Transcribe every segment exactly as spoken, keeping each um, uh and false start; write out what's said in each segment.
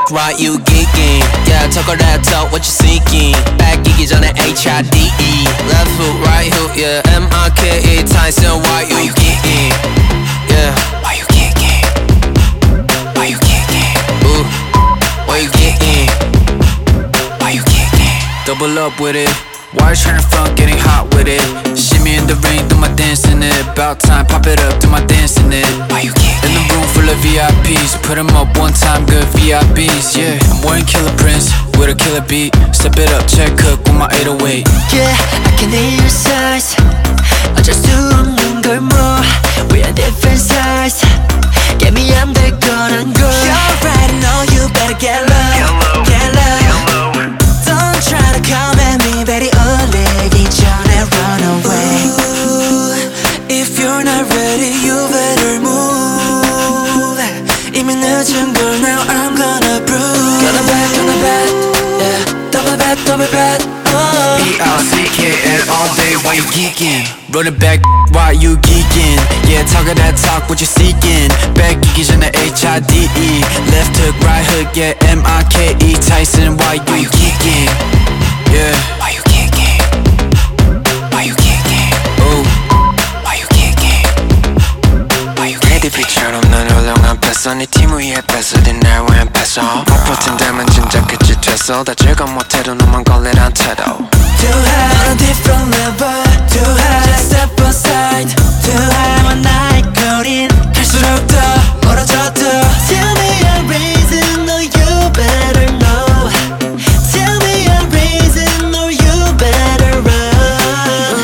right, you geeking. Yeah, talk all that talk, what you seeking. Back 이기 전에 H I D E. Left hook, right hook, yeah, M I K E. Tyson, why you geeking? Yeah, why you geeking? Why you geeking? Ooh, why you geeking? Why you geeking? Double up with it. Why you tryna front, getting hot with it? Shimmy in the ring, do my dance in it. About time, pop it up, do my dance in it. Why you geeking? In the room full of V I Ps, put 'em up one time, good V I Bs. Yeah, I'm wearing Killer Prince with a killer beat. Step it up, check cook with my eight oh eight. Yeah, I can hear your size. 어쩔 수 없는 걸 뭐. We are different size. Get me I'm the 건 걸. You're right, I know you better get low, get low. Don't try to come at me, baby. 올리기 전에 run away. Ooh, if you're not ready, you better move. 이미 늦은 걸 now I'm gonna prove. Gonna bet, gonna bet, yeah. Double bet, double bet. Oh. B L C K N all day, why you geeking? Run it back, why you geeking? Yeah, talk of that talk, what you seeking? Back 이기 전에 H I D E. Left hook, right hook, yeah, M I K E. Tyson, why you geeking? Yeah, why you geeking? Why you geeking? Ooh, why you geeking? Why you geeking? 케이디비처럼 난 훌륭한 패서 네 팀 위에 뺏어 날 왜 뺏어 퍼포틴 닮은 진작했지 됐어 다 즐거운 못해도 너만 걸리란 태도 Too high on a different level. Too high, just step aside. Too high, 만 나의 거린 갈수록 더 멀어져도. Tell me a reason, no you better know. Tell me a reason, no you better run.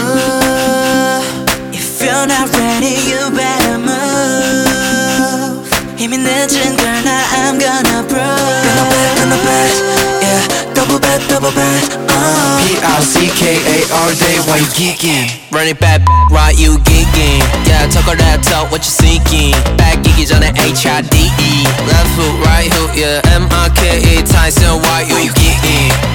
Ooh, if you're not ready, you better move. 이미 늦은 걸 나 I'm gonna prove. Gonna bet, gonna bet, yeah. Double bet, double bet. B L C K A all day, why you geeking? Run it back, right, you geeking. Yeah, talk all that talk, what you seeking? Back 이기 전에 H I D E. Left hook, right hook, yeah, M I K E. Tyson, why you geeking?